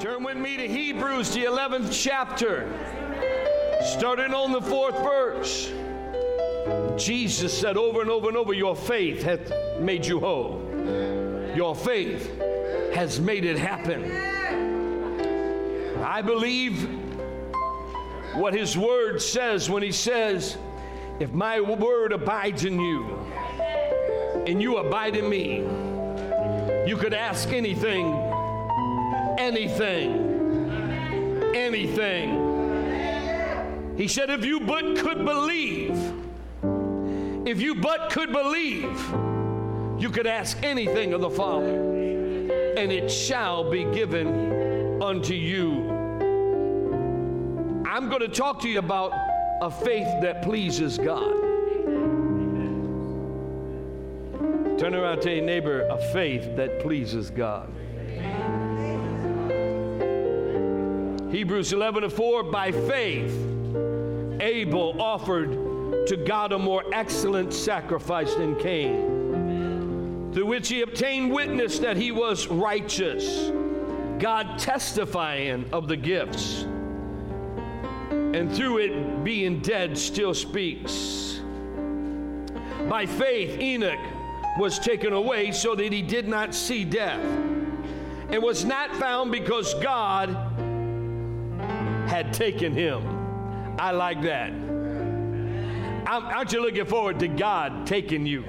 Turn with me to Hebrews, the 11th chapter, starting on the 4th verse. Jesus said over and over and over, your faith hath made you whole. Your faith has made it happen. I believe what his word says when he says, if my word abides in you and you abide in me, you could ask anything. He said, if you but could believe, you could ask anything of the Father, and it shall be given unto you. I'm going to talk to you about a faith that pleases God. Turn around and tell your neighbor, a faith that pleases God. Hebrews 11:4, by faith, Abel offered to God a more excellent sacrifice than Cain, through which he obtained witness that he was righteous, God testifying of the gifts, and through it being dead still speaks. By faith, Enoch was taken away so that he did not see death, and was not found because God had taken him. I like that. Aren't you looking forward to God taking you?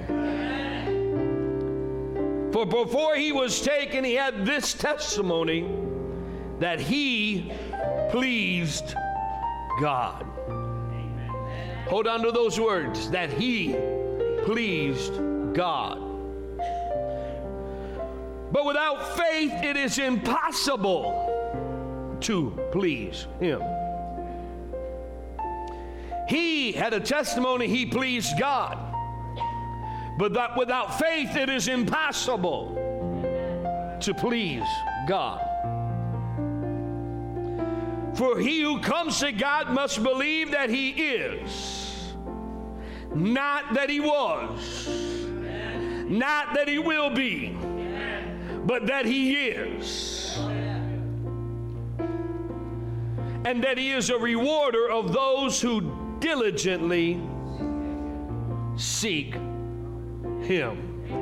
For before he was taken, he had this testimony that he pleased God. Hold on to those words, that he pleased God. But without faith, it is impossible to please him. He had a testimony he pleased God. But that without faith, it is impossible to please God. For he who comes to God must believe that he is, not that he was, not that he will be, but that he is. And that he is a rewarder of those who diligently seek him.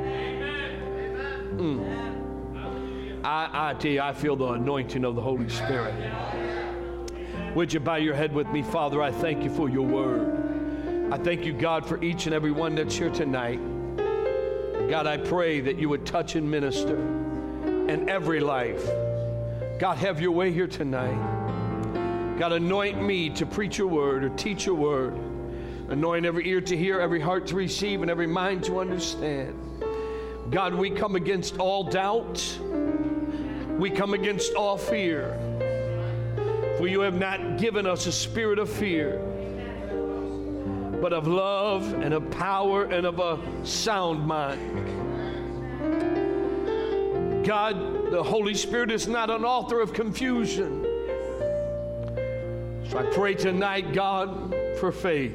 I tell you, I feel the anointing of the Holy Spirit. Would you bow your head with me? Father, I thank you for your word. I thank you, God, for each and every one that's here tonight. God, I pray that you would touch and minister in every life. God, have your way here tonight. God, anoint me to preach your word or teach your word. Anoint every ear to hear, every heart to receive, and every mind to understand. God, we come against all doubt. We come against all fear. For you have not given us a spirit of fear, but of love and of power and of a sound mind. God, the Holy Spirit is not an author of confusion. So I pray tonight, God, for faith,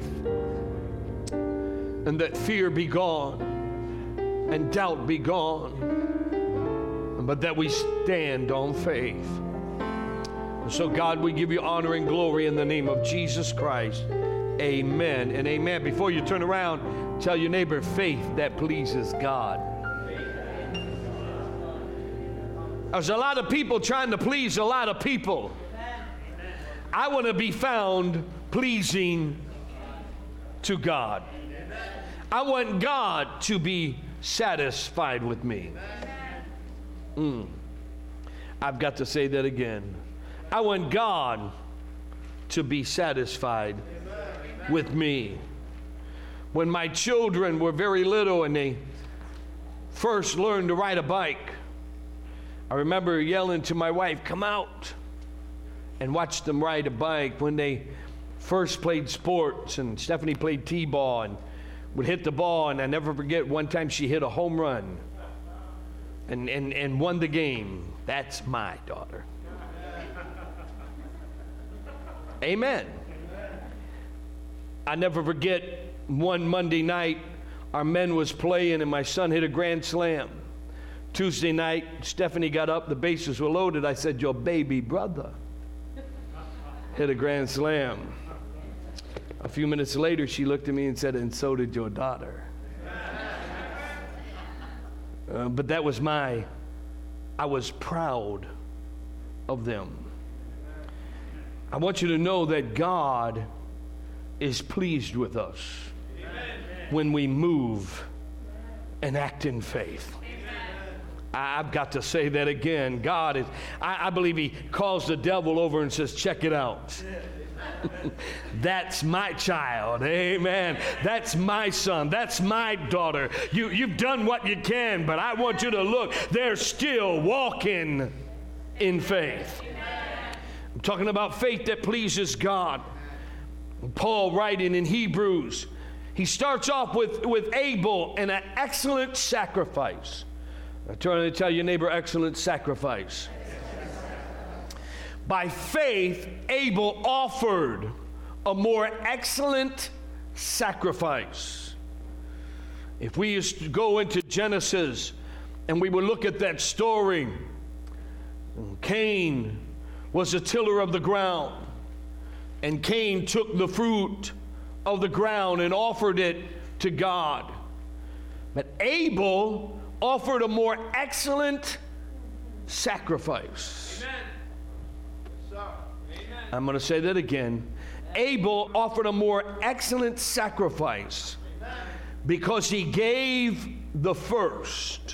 and that fear be gone and doubt be gone, but that we stand on faith. And so, God, we give you honor and glory in the name of Jesus Christ. Amen and amen. Before you turn around, tell your neighbor, faith that pleases God. There's a lot of people trying to please a lot of people. I want to be found pleasing to God. I want God to be satisfied with me. I've got to say that again. I want God to be satisfied with me. When my children were very little and they first learned to ride a bike, I remember yelling to my wife, come out and watch them ride a bike. When they first played sports, and Stephanie played t-ball and would hit the ball, and I never forget one time she hit a home run and won the game. That's my daughter. Amen. I never forget one Monday night, our men was playing and my son hit a grand slam. Tuesday night, Stephanie got up, the bases were loaded. I said, your baby brother hit a grand slam. A few minutes later, she looked at me and said, and so did your daughter. But that was I was proud of them. I want you to know that God is pleased with us when we move and act in faith. I've got to say that again. God is, I believe he calls the devil over and says, check it out. That's my child. Amen. That's my son. That's my daughter. You've done what you can, but I want you to look. They're still walking in faith. I'm talking about faith that pleases God. Paul, writing in Hebrews, he starts off with Abel and an excellent sacrifice. I turn to tell your neighbor, excellent sacrifice. By faith, Abel offered a more excellent sacrifice. If we used to go into Genesis and we would look at that story, Cain was a tiller of the ground, and Cain took the fruit of the ground and offered it to God. But Abel offered a more excellent sacrifice. Amen. I'm going to say that again. Abel offered a more excellent sacrifice because he gave the first,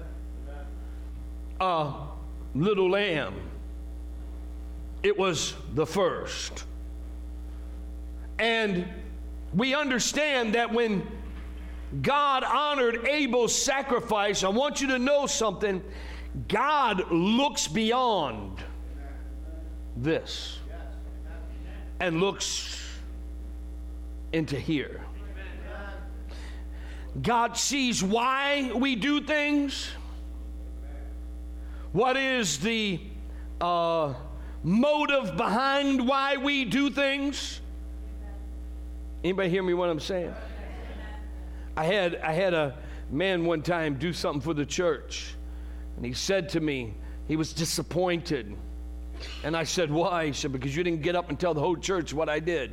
a little lamb. It was the first. And we understand that when God honored Abel's sacrifice, I want you to know something. God looks beyond this and looks into here. God sees why we do things. What is the motive behind why we do things? Anybody hear me what I'm saying? I had a man one time do something for the church, and he said to me, he was disappointed. And I said, why? He said, because you didn't get up and tell the whole church what I did.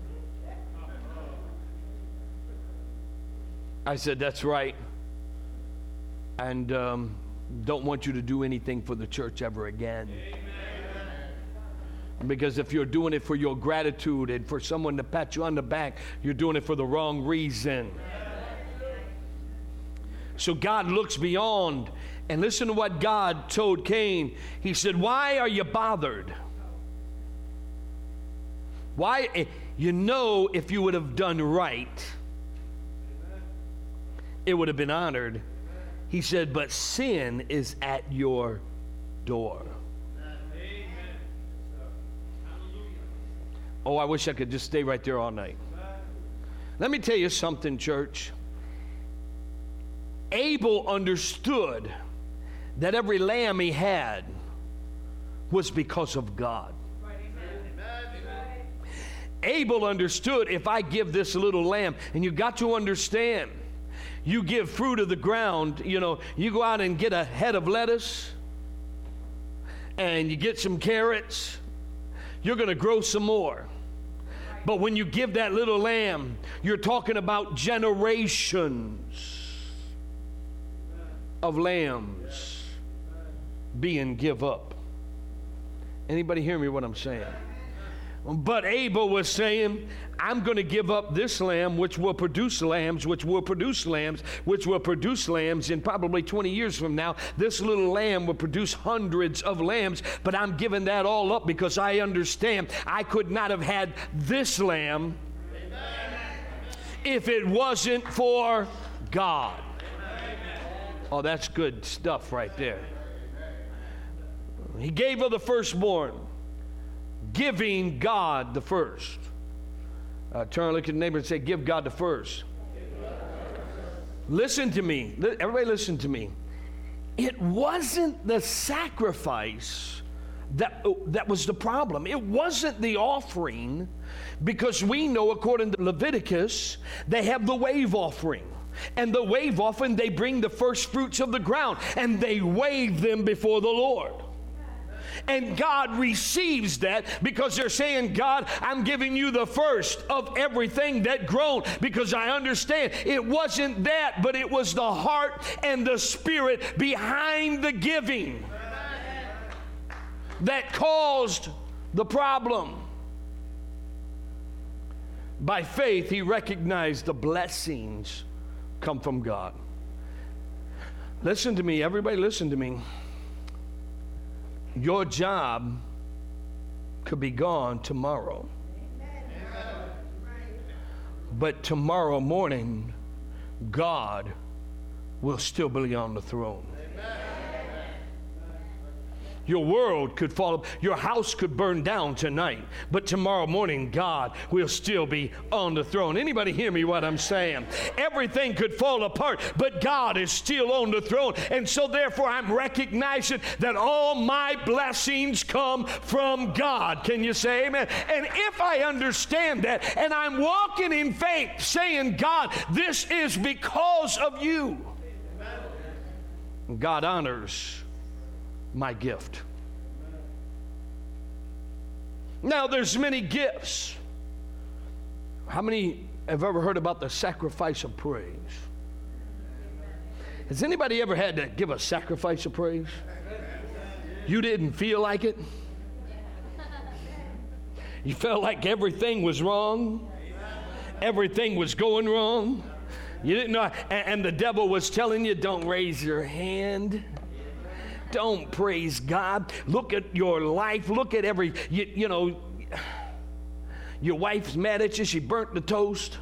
I said, that's right. And don't want you to do anything for the church ever again. Amen. Because if you're doing it for your gratitude and for someone to pat you on the back, you're doing it for the wrong reason. So God looks beyond. And listen to what God told Cain. He said, why are you bothered? Why? You know, if you would have done right, it would have been honored. He said, but sin is at your door. Oh, I wish I could just stay right there all night. Let me tell you something, church. Abel understood that every lamb he had was because of God. Abel understood, if I give this little lamb, and you got to understand, you give fruit of the ground, you know, you go out and get a head of lettuce, and you get some carrots, you're going to grow some more. But when you give that little lamb, you're talking about generations of lambs being give up. Anybody hear me what I'm saying? But Abel was saying, I'm going to give up this lamb, which will produce lambs, which will produce lambs, which will produce lambs. In probably 20 years from now, this little lamb will produce hundreds of lambs, but I'm giving that all up because I understand I could not have had this lamb if it wasn't for God. Oh, that's good stuff right there. He gave her the firstborn, giving God the first. Turn, look at the neighbor and say, give God the first. Listen to me. Everybody listen to me. It wasn't the sacrifice that was the problem. It wasn't the offering, because we know according to Leviticus, they have the wave offering. And the wave offering, they bring the first fruits of the ground and they wave them before the Lord. And God receives that because they're saying, God, I'm giving you the first of everything that grown, because I understand it wasn't that, but it was the heart and the spirit behind the giving that caused the problem. By faith, he recognized the blessings come from God. Listen to me, everybody, listen to me. Your job could be gone tomorrow. But tomorrow morning, God will still be on the throne. Your world could fall, your house could burn down tonight, but tomorrow morning God will still be on the throne. Anybody hear me what I'm saying? Everything could fall apart, but God is still on the throne. And so therefore I'm recognizing that all my blessings come from God. Can you say amen? And if I understand that and I'm walking in faith saying, God, this is because of you, God honors my gift. Now there's many gifts. How many have ever heard about the sacrifice of praise? Has anybody ever had to give a sacrifice of praise? You didn't feel like it? You felt like everything was wrong? Everything was going wrong? You didn't know, and the devil was telling you, don't raise your hand. Don't praise God. Look at your life. Look at every, you know, your wife's mad at you. She burnt the toast.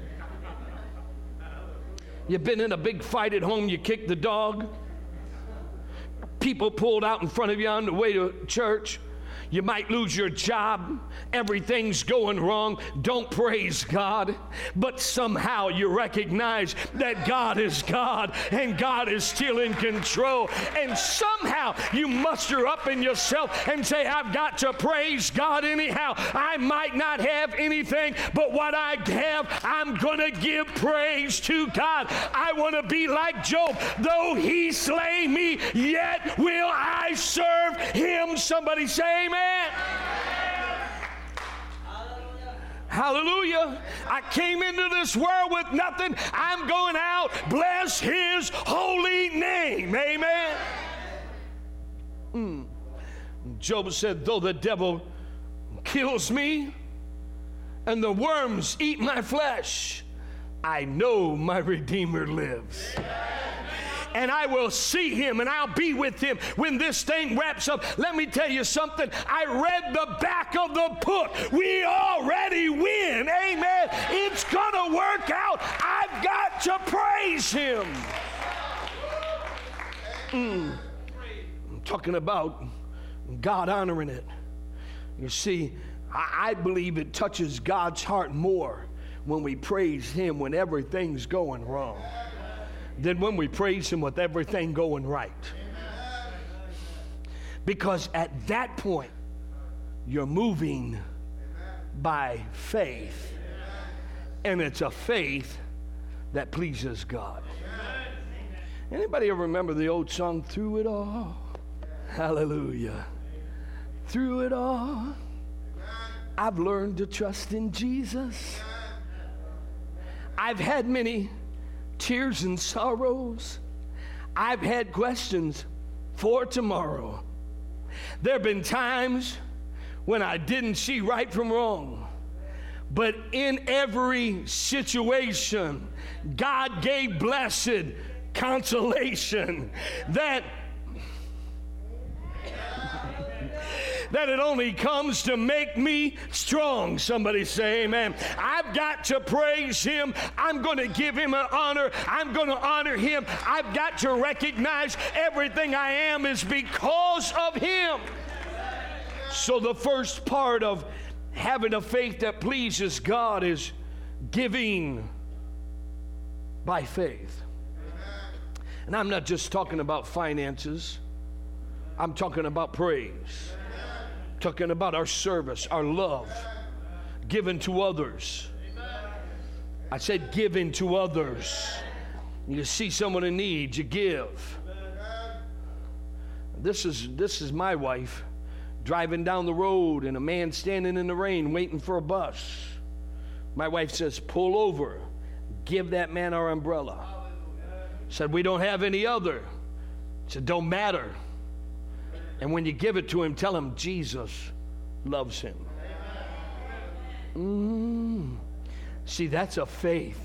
You've been in a big fight at home. You kicked the dog. People pulled out in front of you on the way to church. You might lose your job. Everything's going wrong. Don't praise God. But somehow you recognize that God is God and God is still in control. And somehow you muster up in yourself and say, I've got to praise God anyhow. I might not have anything, but what I have, I'm going to give praise to God. I want to be like Job. Though he slay me, yet will I serve him. Somebody say amen. Hallelujah. I came into this world with nothing. I'm going out. Bless his holy name. Amen. Job said, though the devil kills me and the worms eat my flesh, I know my Redeemer lives. And I will see him and I'll be with him when this thing wraps up. Let me tell you something. I read the back of the book. We already win. Amen. It's going to work out. I've got to praise him. I'm talking about God honoring it. You see, I believe it touches God's heart more when we praise him when everything's going wrong than when we praise him with everything going right. Because at that point, you're moving by faith. And it's a faith that pleases God. Anybody ever remember the old song, Through It All? Hallelujah. Through it all, I've learned to trust in Jesus. I've had many tears and sorrows. I've had questions for tomorrow. There have been times when I didn't see right from wrong. But in every situation, God gave blessed consolation that it only comes to make me strong. Somebody say amen. I've got to praise him. I'm going to give him an honor. I'm going to honor him. I've got to recognize everything I am is because of him. So the first part of having a faith that pleases God is giving by faith. And I'm not just talking about finances. I'm talking about praise. Talking about our service, our love, given to others. I said given to others. You see someone in need, you give. This is my wife driving down the road and a man standing in the rain waiting for a bus. My wife says, pull over, give that man our umbrella. Said, we don't have any other. Said, don't matter. And when you give it to him, tell him Jesus loves him. See, that's a faith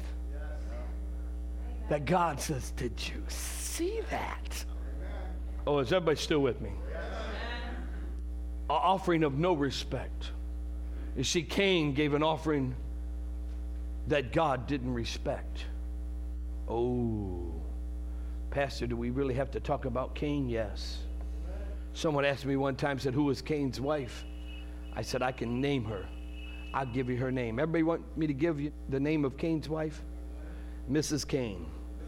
that God says, did you see that? Oh, is everybody still with me? An offering of no respect. You see, Cain gave an offering that God didn't respect. Oh, Pastor, do we really have to talk about Cain? Yes. Someone asked me one time, said, who was Cain's wife? I said, I can name her. I'll give you her name. Everybody want me to give you the name of Cain's wife? Mrs. Cain.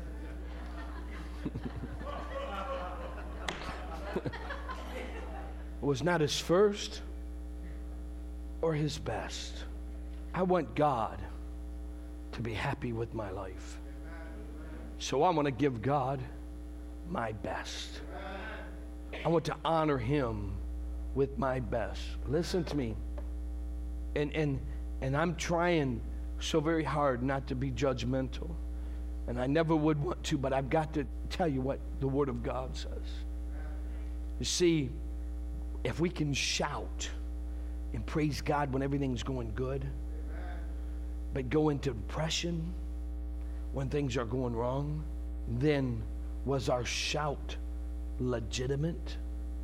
It was not his first or his best. I want God to be happy with my life. So I'm going to give God my best. I want to honor him with my best. Listen to me. And I'm trying so very hard not to be judgmental. And I never would want to, but I've got to tell you what the Word of God says. You see, if we can shout and praise God when everything's going good, but go into depression when things are going wrong, then was our shout legitimate?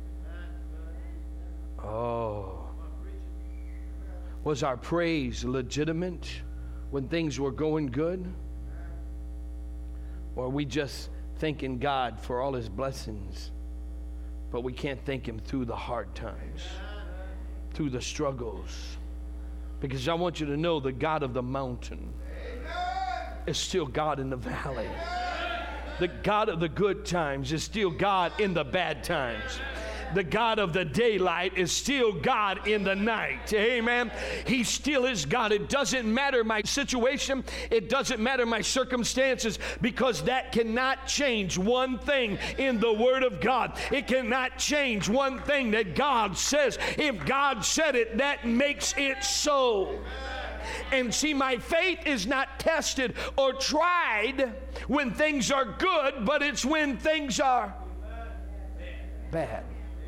Oh. Was our praise legitimate when things were going good? Or are we just thanking God for all his blessings, but we can't thank him through the hard times, through the struggles? Because I want you to know the God of the mountain is still God in the valley. The God of the good times is still God in the bad times. The God of the daylight is still God in the night. Amen. He still is God. It doesn't matter my situation. It doesn't matter my circumstances, because that cannot change one thing in the Word of God. It cannot change one thing that God says. If God said it, that makes it so. And see, my faith is not tested or tried when things are good, but it's when things are bad.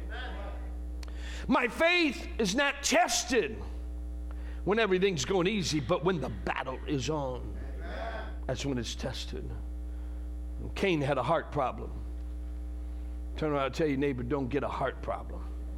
My faith is not tested when everything's going easy, but when the battle is on. That's when it's tested. And Cain had a heart problem. Turn around and tell your neighbor, don't get a heart problem.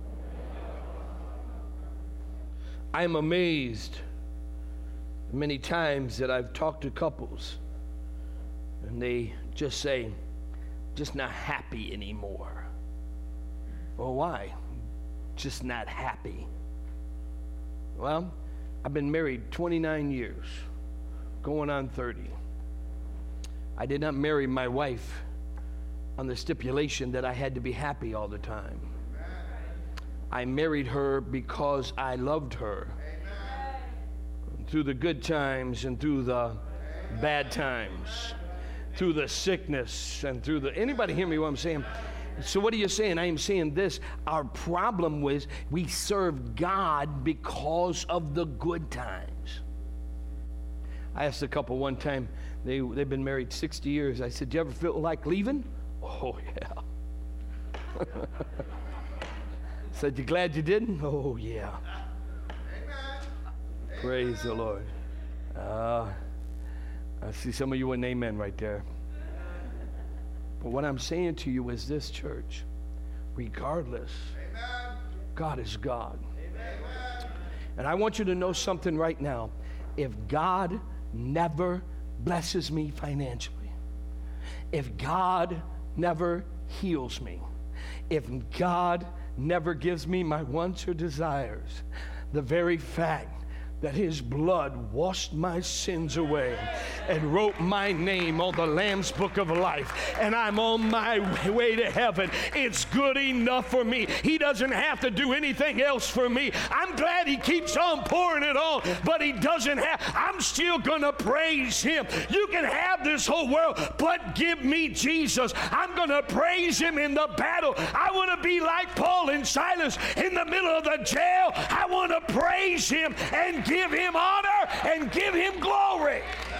I am amazed many times that I've talked to couples and they just say, just not happy anymore. Well, why? Just not happy. Well, I've been married 29 years, going on 30. I did not marry my wife on the stipulation that I had to be happy all the time. I married her because I loved her. Through the good times and through the bad times, through the sickness and through the... Anybody hear me what I'm saying? So what are you saying? I am saying this. Our problem was we served God because of the good times. I asked a couple one time, they've been married 60 years. I said, do you ever feel like leaving? Oh, yeah. Said, you glad you didn't? Oh, yeah. Praise the Lord. I see some of you in amen right there. But what I'm saying to you is this, church. Regardless, amen, God is God. Amen. And I want you to know something right now. If God never blesses me financially, if God never heals me, if God never gives me my wants or desires, the very fact that his blood washed my sins away and wrote my name on the Lamb's Book of Life, and I'm on my way to heaven. It's good enough for me. He doesn't have to do anything else for me. I'm glad he keeps on pouring it on, but he doesn't have. I'm still going to praise him. You can have this whole world, but give me Jesus. I'm going to praise him in the battle. I want to be like Paul and Silas in the middle of the jail. I want to praise him and give him honor and give him glory.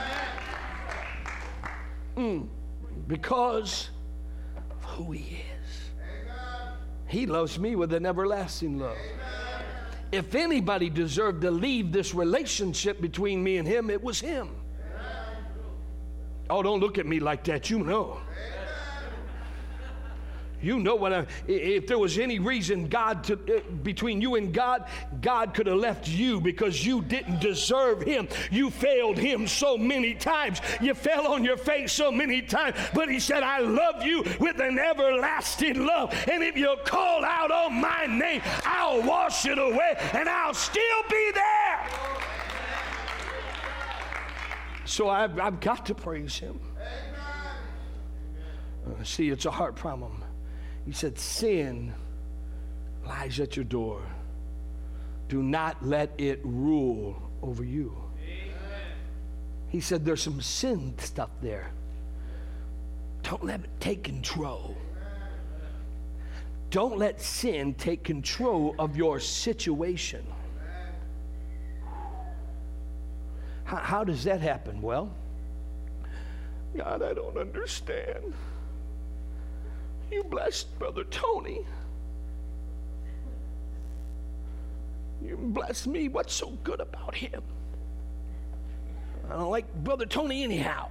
Because of who he is. He loves me with an everlasting love. If anybody deserved to leave this relationship between me and him, it was him. Oh, don't look at me like that. You know. You know what if there was any reason between you and God, God could have left you because you didn't deserve him. You failed him so many times. You fell on your face so many times. But he said, I love you with an everlasting love. And if you call out on my name, I'll wash it away and I'll still be there. So I've got to praise him. See, it's a heart problem. He said, sin lies at your door. Do not let it rule over you. Amen. He said, there's some sin stuff there. Don't let it take control. Don't let sin take control of your situation. How does that happen? Well, God, I don't understand. You blessed Brother Tony. You blessed me. What's so good about him? I don't like Brother Tony anyhow.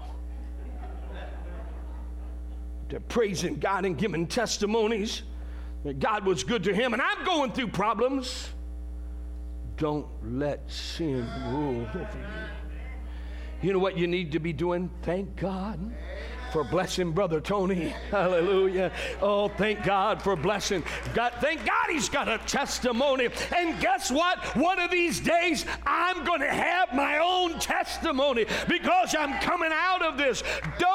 They're praising God and giving testimonies that God was good to him, and I'm going through problems. Don't let sin rule over you. You know what you need to be doing? Thank God for blessing Brother Tony. Hallelujah. Oh, thank God for blessing. God, thank God he's got a testimony. And guess what? One of these days, I'm going to have my own testimony because I'm coming out of this.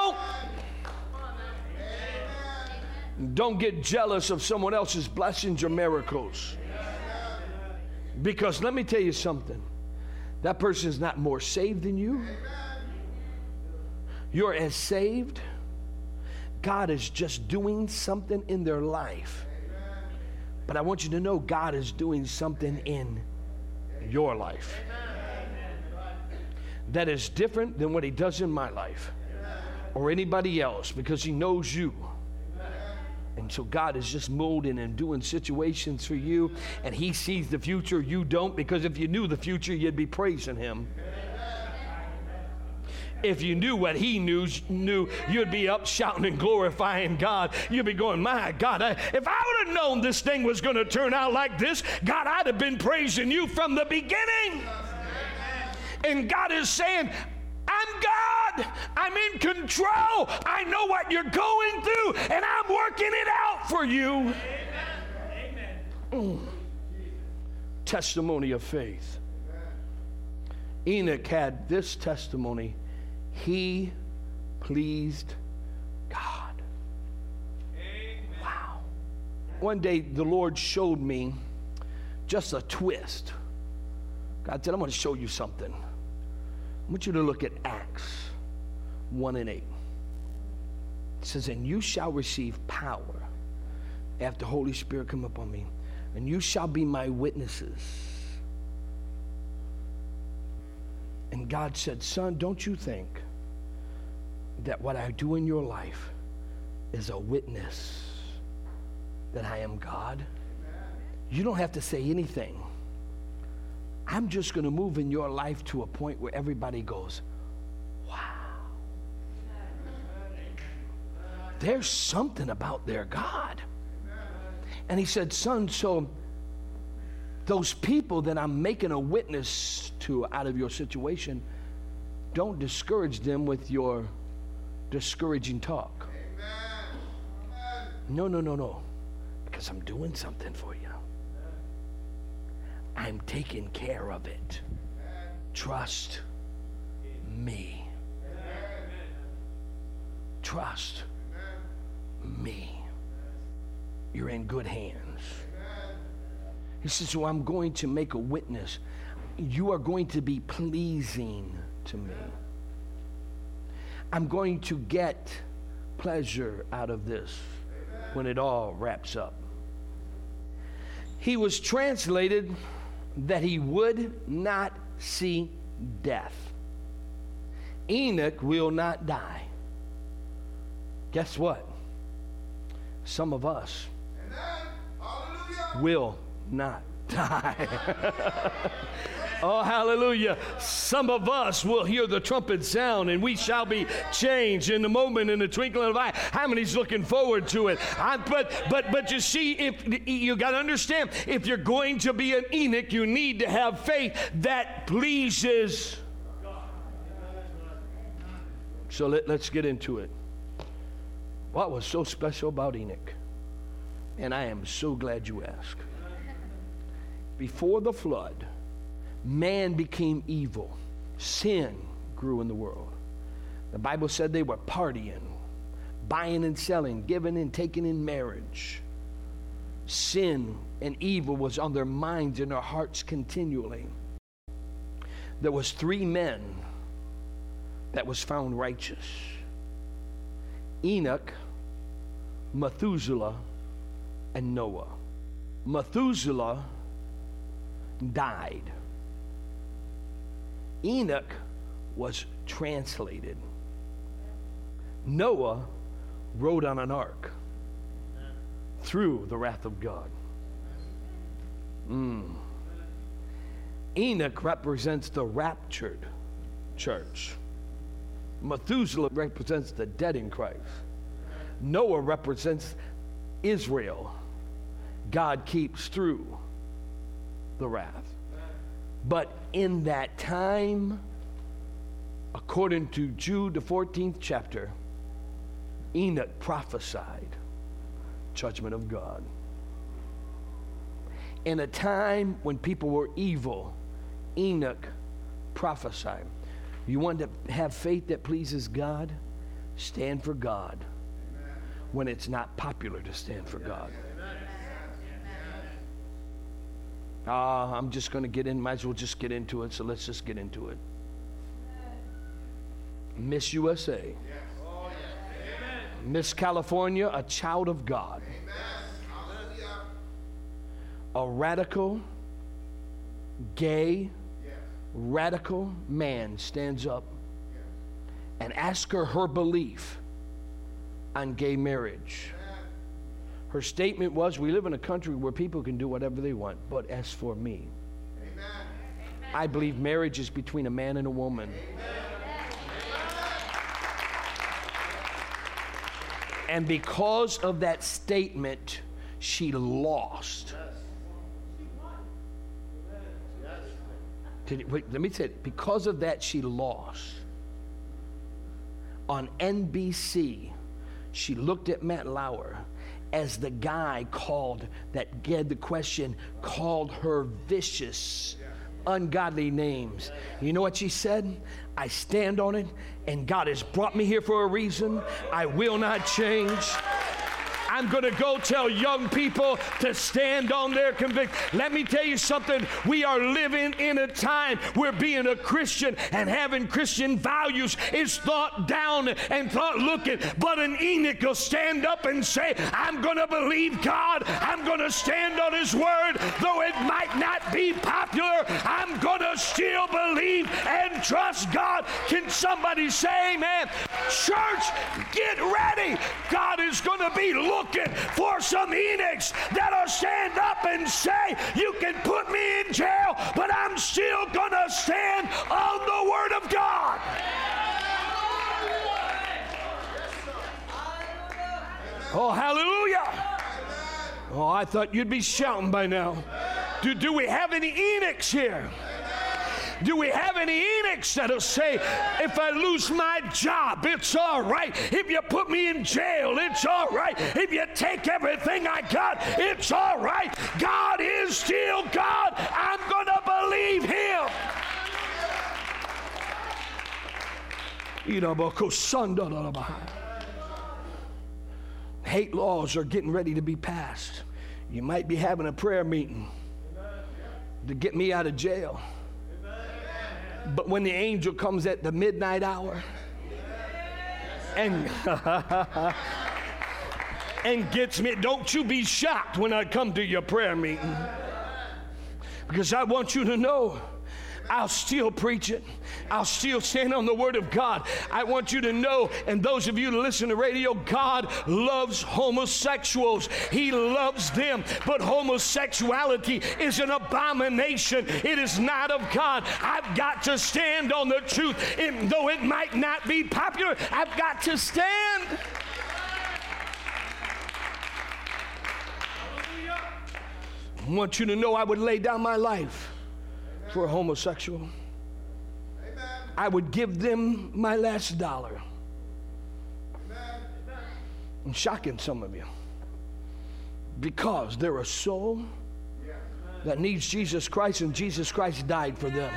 Don't get jealous of someone else's blessings or miracles. Because let me tell you something. That person is not more saved than you. You're as saved. God is just doing something in their life. But I want you to know God is doing something in your life that is different than what he does in my life or anybody else, because he knows you. And so God is just molding and doing situations for you, and he sees the future. You don't, because if you knew the future, you'd be praising him. If you knew what he knew, you'd be up shouting and glorifying God. You'd be going, my God, if I would have known this thing was going to turn out like this, God, I'd have been praising you from the beginning. And God is saying, I'm God. I'm in control. I know what you're going through, and I'm working it out for you. Amen. Testimony of faith. Enoch had this testimony. He pleased God. Amen. Wow. One day the Lord showed me just a twist. God said, I'm going to show you something. I want you to look at Acts 1:8. It says, and you shall receive power after the Holy Spirit come upon me, and you shall be my witnesses. And God said, son, don't you think that what I do in your life is a witness that I am God? You don't have to say anything. I'm just going to move in your life to a point where everybody goes, wow. There's something about their God. And he said, son, so those people that I'm making a witness to out of your situation, don't discourage them with your discouraging talk. No. Because I'm doing something for you. I'm taking care of it. trust me. Trust me. You're in good hands. He says, so I'm going to make a witness. You are going to be pleasing to me. I'm going to get pleasure out of this when it all wraps up. He was translated that he would not see death. Enoch will not die. Guess what? Some of us will not die. Oh, hallelujah. Some of us will hear the trumpet sound and we shall be changed in the moment, in the twinkling of an eye. How many's looking forward to it? But you see, if you got to understand, if you're going to be an Enoch, you need to have faith that pleases God. So let's get into it. What was so special about Enoch? And I am so glad you asked. Before the flood, man became evil. Sin grew in the world. The Bible said they were partying, buying and selling, giving and taking in marriage. Sin and evil was on their minds and their hearts continually. There was 3 men that was found righteous: Enoch, Methuselah, and Noah. Methuselah died. Enoch was translated. Noah rode on an ark through the wrath of God. Enoch represents the raptured church. Methuselah represents the dead in Christ. Noah represents Israel. God keeps through the wrath. But in that time, according to Jude, the 14th chapter, Enoch prophesied judgment of God. In a time when people were evil, Enoch prophesied. You want to have faith that pleases God? Stand for God. Amen. When it's not popular to stand for God. I'm just going to get in, might as well just get into it, so let's just get into it. Miss USA. Miss California, a child of God. A radical, gay, radical man stands up and asks her belief on gay marriage. Her statement was, we live in a country where people can do whatever they want, but as for me, I believe marriage is between a man and a woman. And because of that statement, she lost. Wait, let me say it. Because of that, she lost. On NBC, she looked at Matt Lauer as the guy that had the question, called her vicious, ungodly names. You know what she said? I stand on it, and God has brought me here for a reason. I will not change. I'm going to go tell young people to stand on their conviction. Let me tell you something. We are living in a time where being a Christian and having Christian values is thought down and thought looking. But an Enoch will stand up and say, I'm going to believe God. I'm going to stand on His word. Though it might not be popular, I'm going to still believe and trust God. Can somebody say amen? Church, get ready. God is going to be looking for some Enochs that'll stand up and say, you can put me in jail, but I'm still going to stand on the Word of God. Oh, hallelujah. Oh, I thought you'd be shouting by now. Do we have any Enochs here? Do we have any Enochs that'll say, if I lose my job, it's all right. If you put me in jail, it's all right. If you take everything I got, it's all right. God is still God. I'm going to believe Him. Hate laws are getting ready to be passed. You might be having a prayer meeting to get me out of jail. But when the angel comes at the midnight hour and gets me, don't you be shocked when I come to your prayer meeting. Because I want you to know, I'll still preach it. I'll still stand on the Word of God. I want you to know, and those of you who listen to radio, God loves homosexuals. He loves them. But homosexuality is an abomination. It is not of God. I've got to stand on the truth. And though it might not be popular, I've got to stand. I want you to know I would lay down my life for a homosexual. Amen. I would give them my last dollar. Amen. I'm shocking some of you because they're a soul that needs Jesus Christ, and Jesus Christ died for them.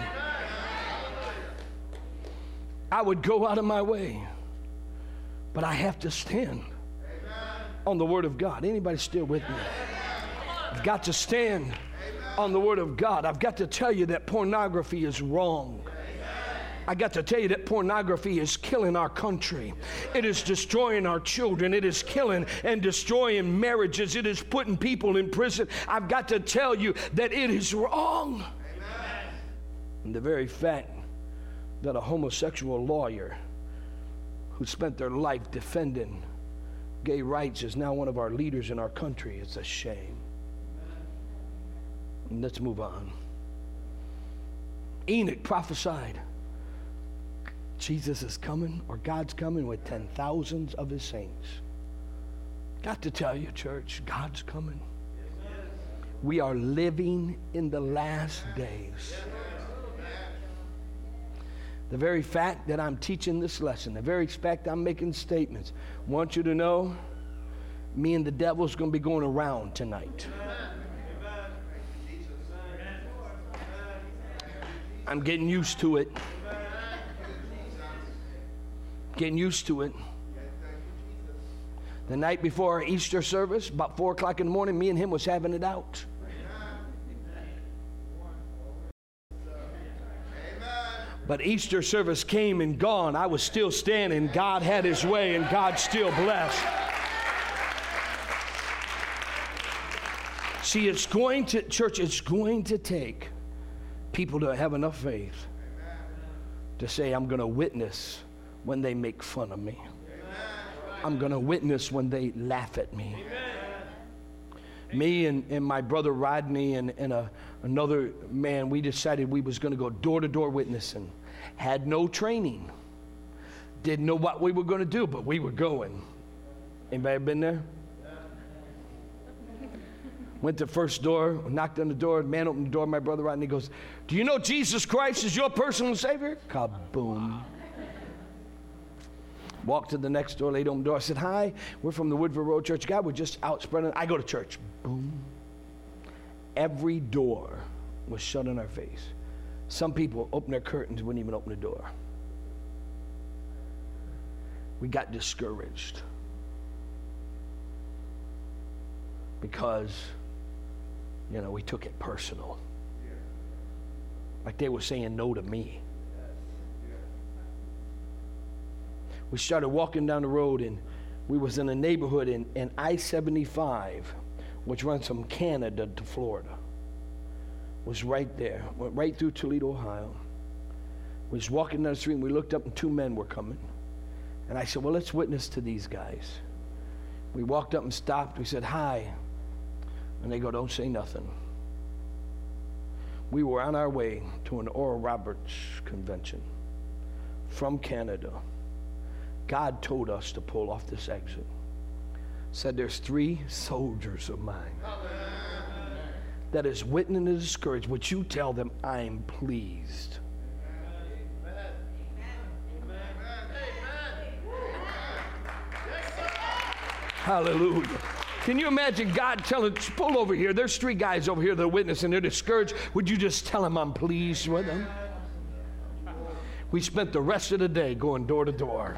I would go out of my way, but I have to stand on the Word of God. Anybody still with me? I've got to stand on the Word of God. I've got to tell you that pornography is wrong. I got to tell you that pornography is killing our country. It is destroying our children. It is killing and destroying marriages. It is putting people in prison. I've got to tell you that it is wrong. And the very fact that a homosexual lawyer who spent their life defending gay rights is now one of our leaders in our country, it's a shame. Let's move on. Enoch prophesied Jesus is coming, or God's coming with 10,000s of his saints. Got to tell you, church, God's coming. We are living in the last days. The very fact that I'm teaching this lesson, the very fact I'm making statements, I want you to know, me and the devil's going to be going around tonight. I'm getting used to it. Getting used to it. The night before our Easter service, about 4 o'clock in the morning, me and him was having it out. But Easter service came and gone. I was still standing. God had his way, and God still blessed. See, it's going to take people to have enough faith to say, I'm going to witness when they make fun of me. I'm going to witness when they laugh at me. Me and my brother Rodney and another man, we decided we was going to go door-to-door witnessing. Had no training. Didn't know what we were going to do, but we were going. Anybody been there? Went to the first door, knocked on the door, the man opened the door, my brother Rodney goes, do you know Jesus Christ is your personal Savior? Kaboom. Walked to the next door, laid on the door. I said, hi, we're from the Woodford Road Church. God, we're just out spreading. I go to church. Boom. Every door was shut in our face. Some people opened their curtains, wouldn't even open the door. We got discouraged because we took it personal. Like they were saying no to me. We started walking down the road, and we was in a neighborhood in I-75, which runs from Canada to Florida. Was right there. Went right through Toledo, Ohio. We was walking down the street, and we looked up, and 2 men were coming. And I said, well, let's witness to these guys. We walked up and stopped. We said, hi. And they go, don't say nothing. We were on our way to an Oral Roberts convention from Canada. God told us to pull off this exit. Said there's 3 soldiers of mine that is witnessing and discouraged. Would you tell them I'm pleased? Hallelujah. Can you imagine God telling, pull over here. There's 3 guys over here that are witnessing. They're discouraged. Would you just tell them I'm pleased with them? We spent the rest of the day going door to door.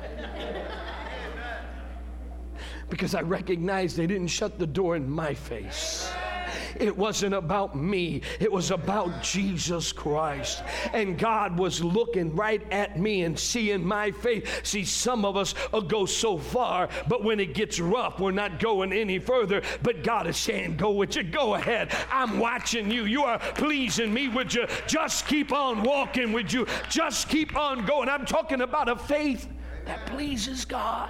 Because I recognized they didn't shut the door in my face. It wasn't about me. It was about Jesus Christ. And God was looking right at me and seeing my faith. See, some of us will go so far, but when it gets rough, we're not going any further. But God is saying, go with you. Go ahead. I'm watching you. You are pleasing me. Would you just keep on walking? Would you just keep on going? I'm talking about a faith that pleases God.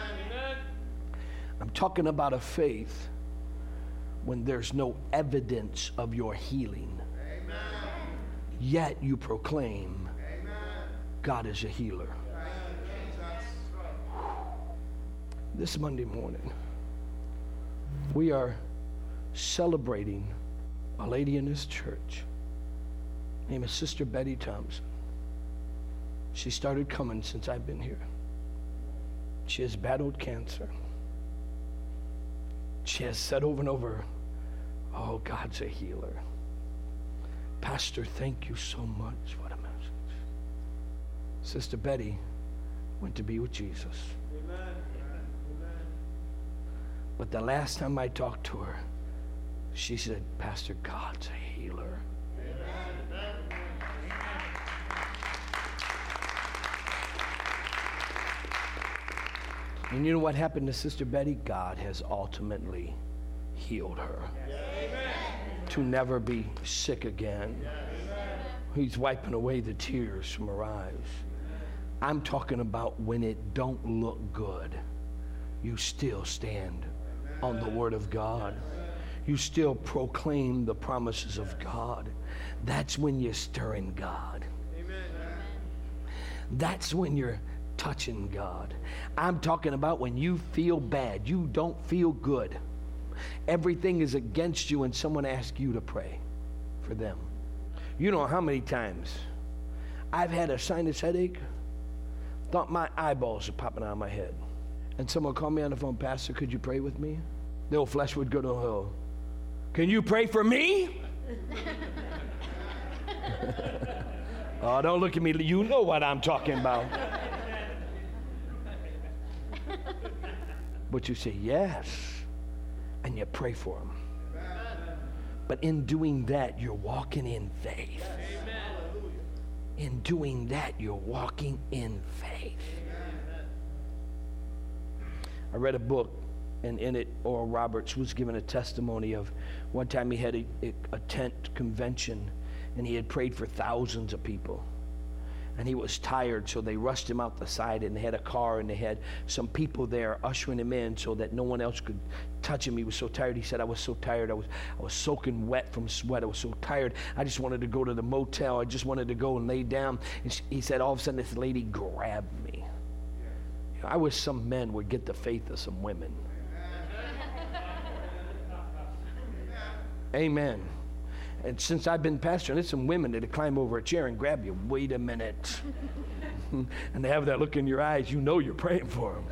I'm talking about a faith when there's no evidence of your healing. Amen. Yet you proclaim, amen, God is a healer. This Monday morning, we are celebrating a lady in this church. Her name is Sister Betty Thompson. She started coming since I've been here. She has battled cancer. She has said over and over, oh, God's a healer. Pastor, thank you so much. What a message. Sister Betty went to be with Jesus. Amen. But the last time I talked to her, she said, Pastor, God's a healer. Amen. And you know what happened to Sister Betty? God has ultimately healed her. Amen. To never be sick again. Amen. He's wiping away the tears from her eyes. I'm talking about when it don't look good, you still stand on the Word of God. You still proclaim the promises of God. That's when you're stirring God. Amen. That's when you're touching God. I'm talking about when you feel bad, you don't feel good. Everything is against you and someone asks you to pray for them. You know how many times I've had a sinus headache, thought my eyeballs are popping out of my head. And someone called me on the phone, Pastor, could you pray with me? The old flesh would go to hell. Can you pray for me? Oh, don't look at me. You know what I'm talking about. But you say yes, and you pray for them. But in doing that, you're walking in faith. In doing that, you're walking in faith. I read a book, and in it, Oral Roberts was given a testimony of one time he had a tent convention, and he had prayed for thousands of people. And he was tired, so they rushed him out the side, and they had a car, and they had some people there ushering him in so that no one else could touch him. He was so tired. He said, I was so tired. I was soaking wet from sweat. I was so tired. I just wanted to go to the motel. I just wanted to go and lay down. And he said, all of a sudden, this lady grabbed me. You know, I wish some men would get the faith of some women. Amen. And since I've been pastoring, there's some women that climb over a chair and grab you. Wait a minute. And they have that look in your eyes. You know you're praying for them.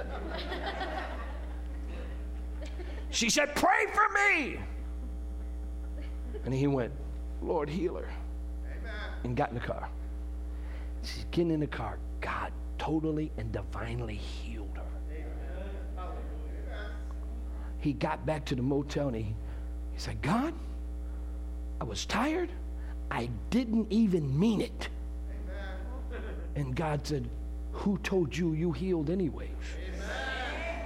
She said, pray for me. And he went, Lord, heal her. Amen. And got in the car. She's getting in the car. God totally and divinely healed her. Amen. He got back to the motel and he said, God, I was tired. I didn't even mean it. Amen. And God said, who told you you healed anyways? Amen.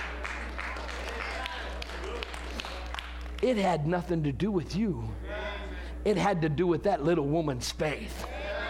It had nothing to do with you. It had to do with that little woman's faith.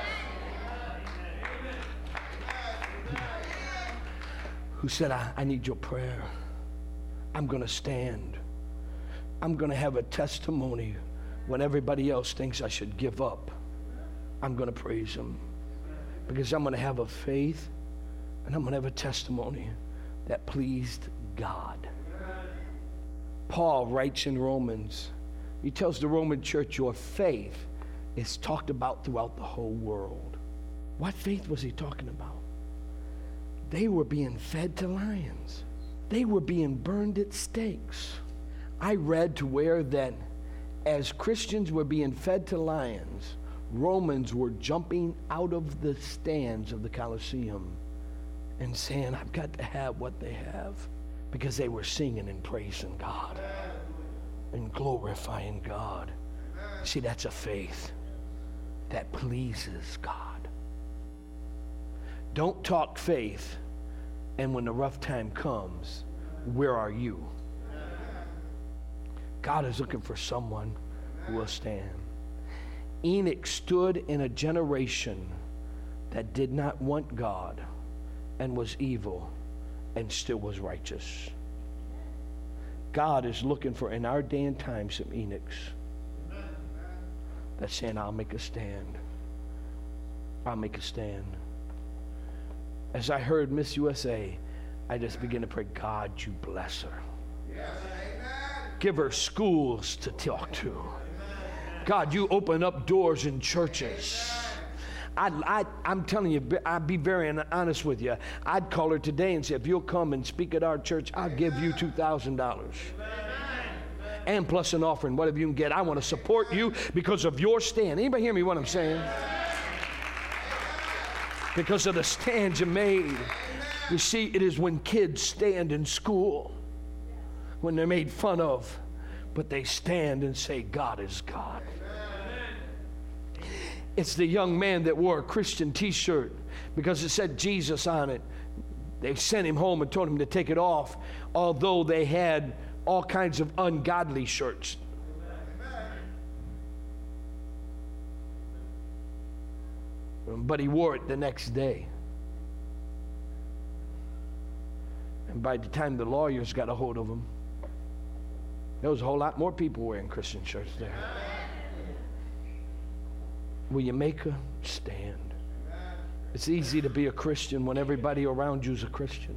Who said, I need your prayer. I'm going to stand. I'm going to have a testimony. When everybody else thinks I should give up, I'm going to praise him. Because I'm going to have a faith and I'm going to have a testimony that pleased God. Paul writes in Romans, he tells the Roman church, your faith is talked about throughout the whole world. What faith was he talking about? They were being fed to lions. They were being burned at stakes. I read to where that as Christians were being fed to lions, Romans were jumping out of the stands of the Colosseum and saying, I've got to have what they have, because they were singing and praising God and glorifying God. See, that's a faith that pleases God. Don't talk faith, and when the rough time comes, where are you? God is looking for someone who will stand. Enoch stood in a generation that did not want God and was evil and still was righteous. God is looking for, in our day and time, some Enochs that's saying, I'll make a stand. I'll make a stand. As I heard Miss USA, I just began to pray, God, you bless her. Yes. Give her schools to talk to. God, you open up doors in churches. I'm telling you, I'd be very honest with you. I'd call her today and say, if you'll come and speak at our church, I'll give you $2,000. And plus an offering, whatever you can get. I want to support you because of your stand. Anybody hear me what I'm saying? Because of the stand you made. You see, it is when kids stand in school, when they're made fun of, but they stand and say, God is God. It's the young man that wore a Christian t-shirt because it said Jesus on it. They sent him home and told him to take it off, although they had all kinds of ungodly shirts. But he wore it the next day. And by the time the lawyers got a hold of him, there was a whole lot more people wearing Christian shirts there. Will you make a stand? It's easy to be a Christian when everybody around you is a Christian.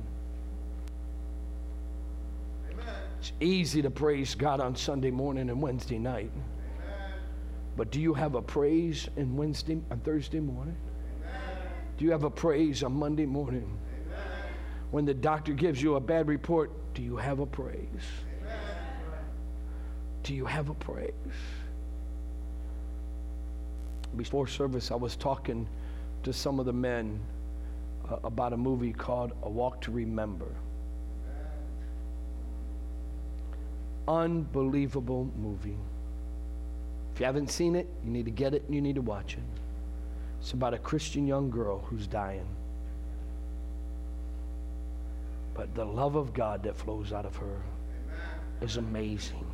It's easy to praise God on Sunday morning and Wednesday night. But do you have a praise on Thursday morning? Do you have a praise on Monday morning? When the doctor gives you a bad report, do you have a praise? Do you have a praise? Before service, I was talking to some of the men about a movie called A Walk to Remember. Unbelievable movie. If you haven't seen it, you need to get it and you need to watch it. It's about a Christian young girl who's dying. But the love of God that flows out of her is amazing.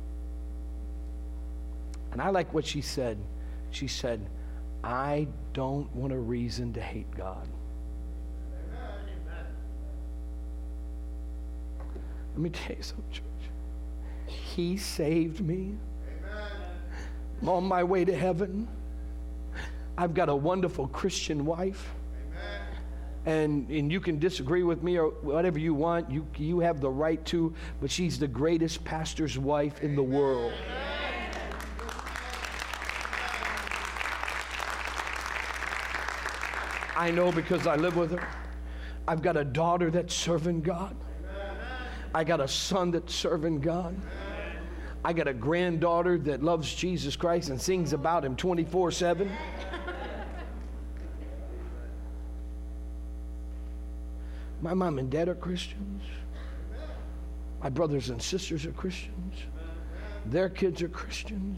And I like what she said. She said, I don't want a reason to hate God. Let me tell you something, church. He saved me. I'm on my way to heaven. I've got a wonderful Christian wife. And you can disagree with me or whatever you want. You have the right to, but she's the greatest pastor's wife in the world. I know because I live with her. I've got a daughter that's serving God. I got a son that's serving God. I got a granddaughter that loves Jesus Christ and sings about him 24/7. My mom and dad are Christians. My brothers and sisters are Christians. Their kids are Christians.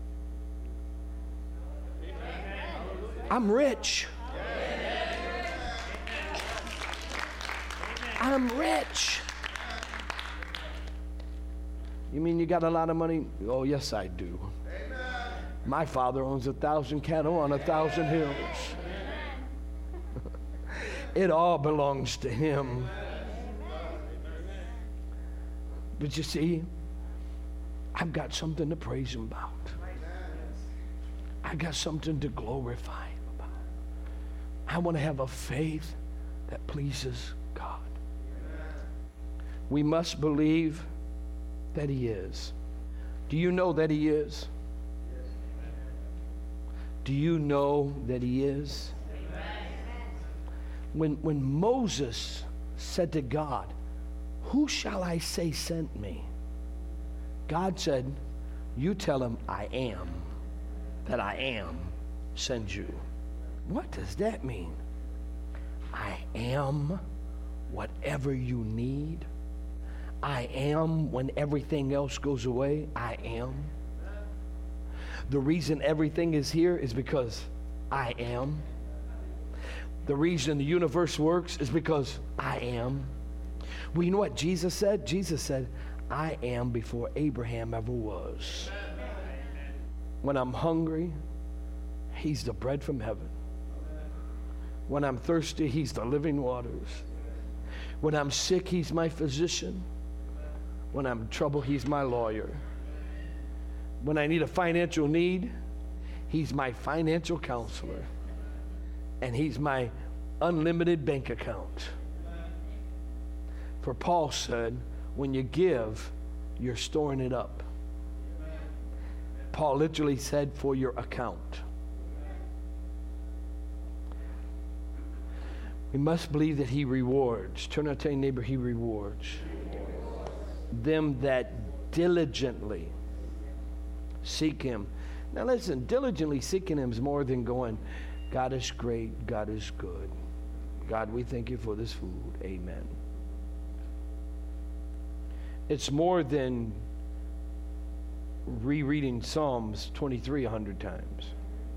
I'm rich. I'm rich. You mean you got a lot of money? Oh, yes, I do. My father owns 1,000 cattle on 1,000 hills. It all belongs to him. But you see, I've got something to praise him about. I got something to glorify him about. I want to have a faith that pleases God. We must believe that he is. Do you know that he is? Do you know that he is? When Moses said to God, who shall I say sent me? God said, you tell him I am, that I am sends you. What does that mean? I am whatever you need. I am when everything else goes away. I am. The reason everything is here is because I am. The reason the universe works is because I am. Well, you know what Jesus said? Jesus said, I am before Abraham ever was. When I'm hungry, he's the bread from heaven. When I'm thirsty, he's the living waters. When I'm sick, he's my physician. When I'm in trouble, he's my lawyer. When I need a financial need, he's my financial counselor. And he's my unlimited bank account. For Paul said, when you give, you're storing it up. Paul literally said, for your account. We must believe that he rewards. Turn to your neighbor, he rewards them that diligently seek him. Now listen, diligently seeking him is more than going, God is great, God is good. God, we thank you for this food. Amen. It's more than rereading Psalms 23 100 times.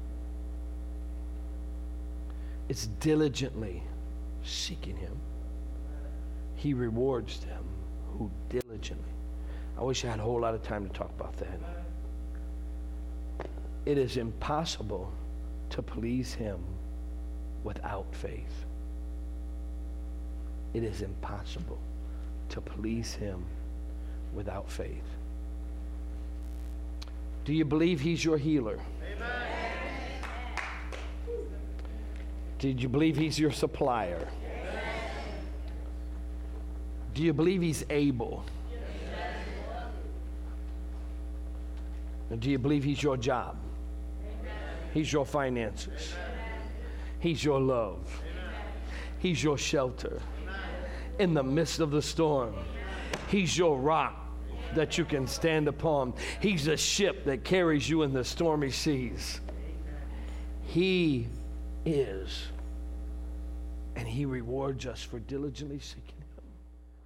It's diligently seeking him. He rewards them who diligently. I wish I had a whole lot of time to talk about that. It is impossible to please him without faith. It is impossible to please him without faith. Do you believe he's your healer? Amen. Did you believe he's your supplier? Amen. Do you believe he's able? Yes. And do you believe he's your job? Amen. He's your finances. Amen. He's your love. Amen. He's your shelter. Amen. In the midst of the storm. Amen. He's your rock that you can stand upon. He's a ship that carries you in the stormy seas. He is. And he rewards us for diligently seeking him.